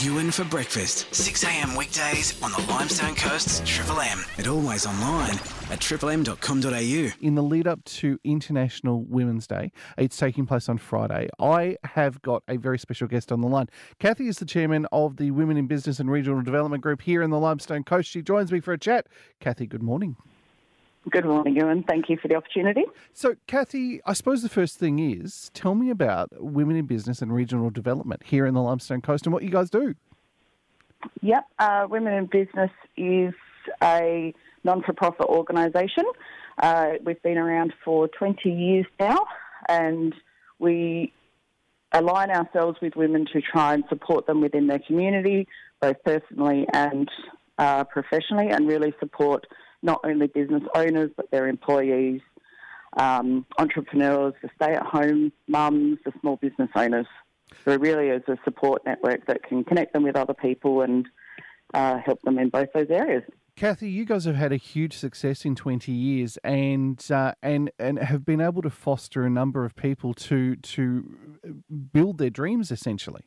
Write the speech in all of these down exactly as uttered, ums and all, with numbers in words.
Ewan for breakfast, six a m weekdays on the Limestone Coast's Triple M. And always online at triple m dot com dot a u. In the lead up to International Women's Day, it's taking place on Friday, I have got a very special guest on the line. Kathy is the chairman of the Women in Business and Regional Development Group here in the Limestone Coast. She joins me for a chat. Kathy, good morning. Good morning, Ewan. Thank you for the opportunity. So, Kathy, I suppose the first thing is, tell me about Women in Business and Regional Development here in the Limestone Coast and what you guys do. Yep, uh, Women in Business is a non-for-profit organisation. Uh, we've been around for twenty years now, and we align ourselves with women to try and support them within their community, both personally and uh, professionally, and really support not only business owners but their employees, um, entrepreneurs, the stay-at-home mums, the small business owners. So it really is a support network that can connect them with other people and uh, help them in both those areas. Kathy, you guys have had a huge success in twenty years and uh, and and have been able to foster a number of people to to build their dreams, essentially.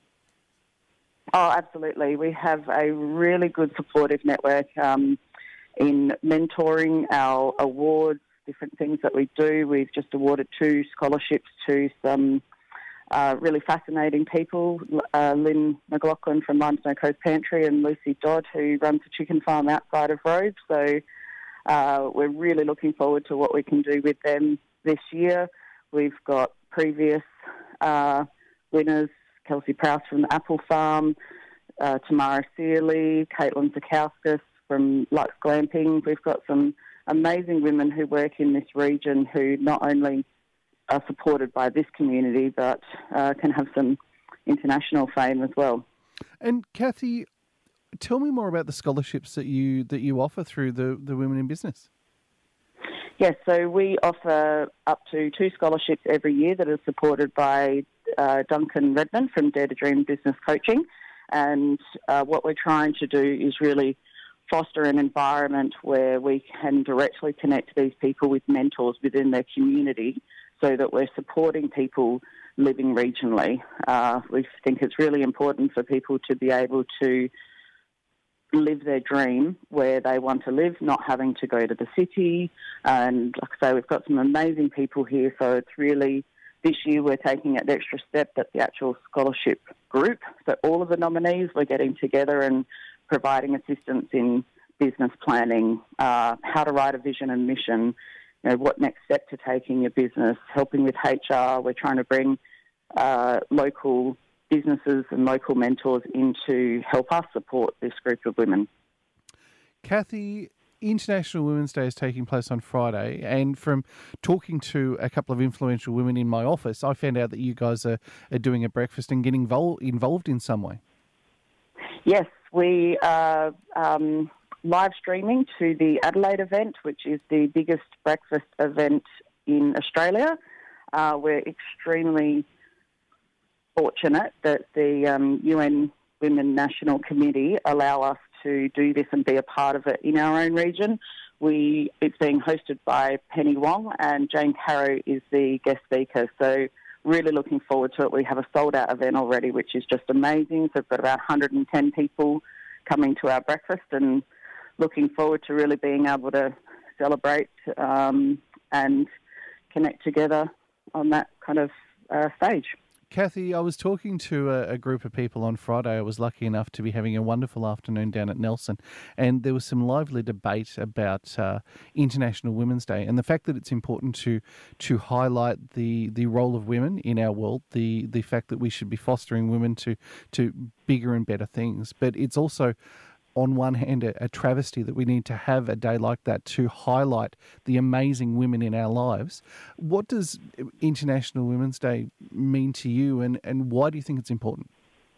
Oh, absolutely. We have a really good supportive network um, in mentoring, our awards, different things that we do. We've just awarded two scholarships to some uh, really fascinating people, uh, Lynn McLaughlin from Limestone Coast Pantry and Lucy Dodd, who runs a chicken farm outside of Rhodes. So uh, we're really looking forward to what we can do with them this year. We've got previous uh, winners, Kelsey Prowse from the Apple Farm, uh, Tamara Searley, Caitlin Zakauskas from Lux Glamping. We've got some amazing women who work in this region who not only are supported by this community but uh, can have some international fame as well. And Kathy, tell me more about the scholarships that you that you offer through the, the Women in Business. Yes, so we offer up to two scholarships every year that are supported by uh, Duncan Redmond from Dare to Dream Business Coaching. And uh, what we're trying to do is really foster an environment where we can directly connect these people with mentors within their community so that we're supporting people living regionally. Uh, we think it's really important for people to be able to live their dream where they want to live, not having to go to the city. And like I say, we've got some amazing people here, so it's really, this year we're taking an extra step that the actual scholarship group, so all of the nominees, we're getting together and providing assistance in business planning, uh, how to write a vision and mission, you know, what next step to take in your business, helping with H R. We're trying to bring uh, local businesses and local mentors in to help us support this group of women. Kathy, International Women's Day is taking place on Friday, and from talking to a couple of influential women in my office, I found out that you guys are, are doing a breakfast and getting vol- involved in some way. Yes, we are um, live streaming to the Adelaide event, which is the biggest breakfast event in Australia. Uh, we're extremely fortunate that the um, U N Women National Committee allow us to do this and be a part of it in our own region. We It's being hosted by Penny Wong, and Jane Caro is the guest speaker. So really looking forward to it. We have a sold-out event already, which is just amazing. So we've got about one hundred ten people coming to our breakfast, and looking forward to really being able to celebrate um, and connect together on that kind of uh, stage. Kathy, I was talking to a, a group of people on Friday. I was lucky enough to be having a wonderful afternoon down at Nelson, and there was some lively debate about uh, International Women's Day and the fact that it's important to to highlight the, the role of women in our world, the the fact that we should be fostering women to to bigger and better things. But it's also, on one hand, a, a travesty that we need to have a day like that to highlight the amazing women in our lives. What does International Women's Day mean to you, and, and why do you think it's important?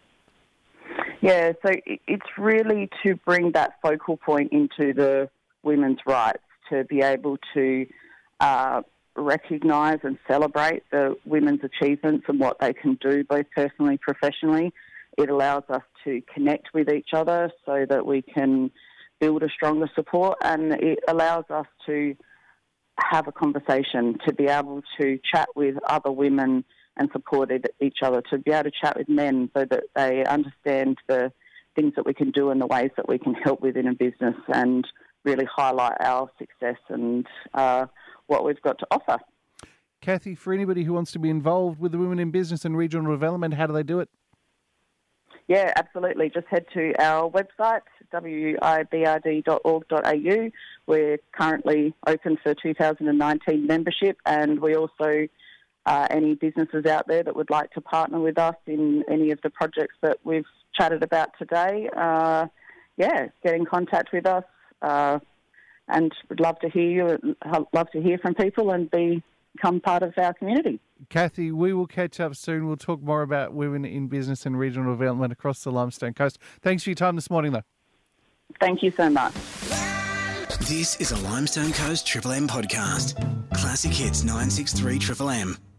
Yeah, so it's really to bring that focal point into the women's rights, to be able to uh, recognise and celebrate the women's achievements and what they can do, both personally and professionally. It allows us to connect with each other so that we can build a stronger support, and it allows us to have a conversation, to be able to chat with other women and support each other, to be able to chat with men so that they understand the things that we can do and the ways that we can help within a business and really highlight our success and uh, what we've got to offer. Kathy, for anybody who wants to be involved with the Women in Business and Regional Development, how do they do it? Yeah, absolutely. Just head to our website, w i b r d dot org dot a u. We're currently open for two thousand nineteen membership, and we also, uh, any businesses out there that would like to partner with us in any of the projects that we've chatted about today, uh, yeah, get in contact with us, uh, and we'd love to hear you, love to hear from people and be become part of our community. Kathy, we will catch up soon. We'll talk more about women in business and regional development across the Limestone Coast. Thanks for your time this morning, though. Thank you so much. This is a Limestone Coast Triple M podcast. Classic Hits nine six three Triple M.